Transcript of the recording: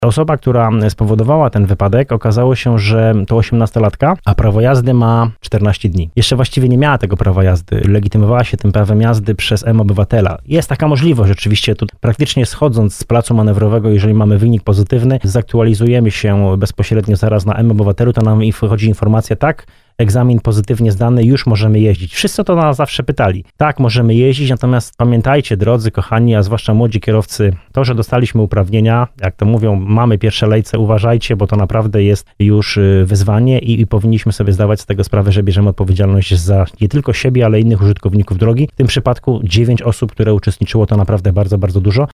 Osoba, która spowodowała ten wypadek, okazało się, że to 18-latka, a prawo jazdy ma 14 dni. Jeszcze właściwie nie miała tego prawa jazdy. Legitymowała się tym prawem jazdy przez M-Obywatela. Jest taka możliwość, oczywiście tu praktycznie schodząc z placu manewrowego, jeżeli mamy wynik pozytywny, zaktualizujemy się bezpośrednio zaraz na M-Obywatelu, to nam wchodzi informacja, tak, egzamin pozytywnie zdany, już możemy jeździć. Wszyscy to nas zawsze pytali. Tak, możemy jeździć, natomiast pamiętajcie, drodzy, kochani, a zwłaszcza młodzi kierowcy, to, że dostaliśmy uprawnienia, jak to mówią, mamy pierwsze lejce, uważajcie, bo to naprawdę jest już wyzwanie i powinniśmy sobie zdawać z tego sprawę, że bierzemy odpowiedzialność za nie tylko siebie, ale innych użytkowników drogi. W tym przypadku 9 osób, które uczestniczyło, to naprawdę bardzo, bardzo dużo.